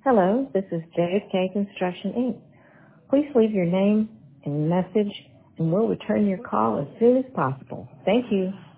Hello, this is JFK Construction, Inc. Please leave your name and message, and we'll return your call as soon as possible. Thank you.